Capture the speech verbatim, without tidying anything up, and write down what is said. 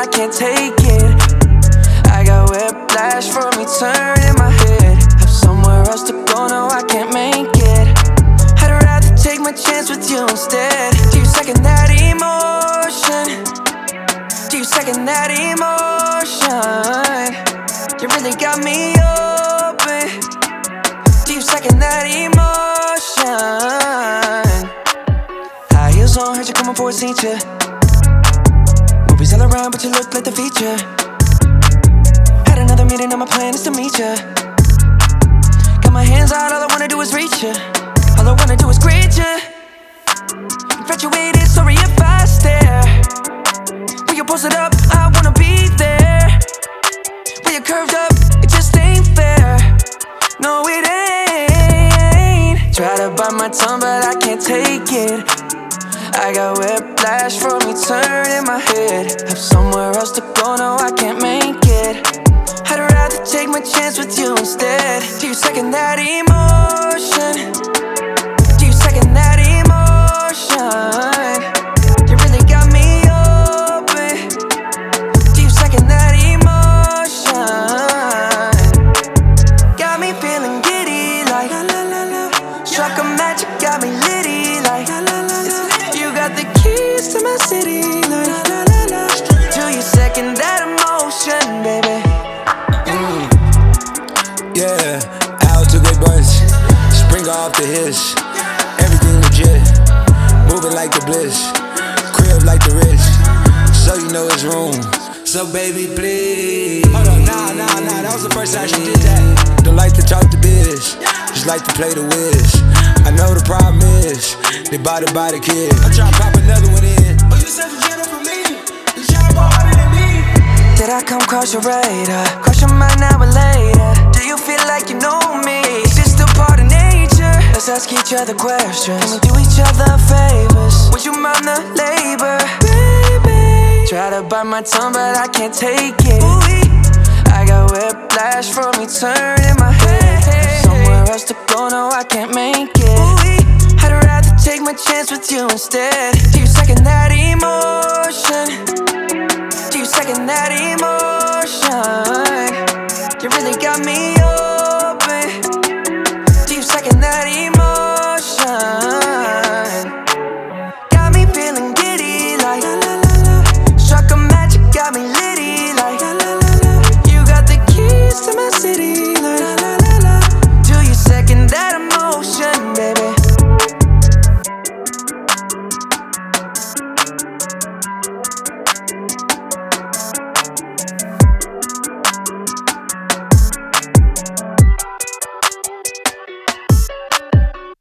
can't take it. I got whiplash from me turning my head. Have somewhere else to go, no I can't make it. I'd rather take my chance with you instead. Do you second that emotion? Do you second that emotion? You really got me open. Do you second that emotion? High heels on, heard you coming for a seizure. Movies all around, but you look like the feature. Had another meeting, now my plan is to meet ya. Got my hands out, all I wanna do is reach ya. All I wanna do is greet ya. Infatuated, sorry if I stare. When you post it up, I wanna be there. When you're curved up, it just ain't fair. No, it ain't. Try to bite my tongue, but I can't take it. I got whiplash from me turning my head. Have somewhere else to go, no I can't make it. I'd rather take my chance with you instead. Do you second that emotion? Do you second that emotion? You really got me open. Do you second that emotion? Got me feeling giddy like la la la la. Struck a match, you got me litty like la la la la. You got the keys to my city like la la la la. Do you second that emotion, baby? Mm. Yeah, out to good bunch. Spring off the hiss. Everything legit. Moving like the bliss. Crib like the rich. So you know it's room. So baby, please. Hold on, nah, nah, nah. That was the first time she did that. Don't like to talk to biz. Just like to play the whiz. I know the problem is they bought it by the kid. I'm tryna pop another one in. Oh, you said you get it from me. You tryna go harder than me. Did I come cross your radar? Cross your mind now or later? Do you feel like you know me? It's just a part of nature. Let's ask each other questions. Can we do each other favors? Would you mind the labor? Baby, try to bite my tongue, but I can't take it. Ooh-wee. I got whiplash from me turning my head. Have somewhere else to go, no I can't make it. Ooh-wee. I'd rather take my chance with you instead. Do you second that emotion? Do you second that emotion?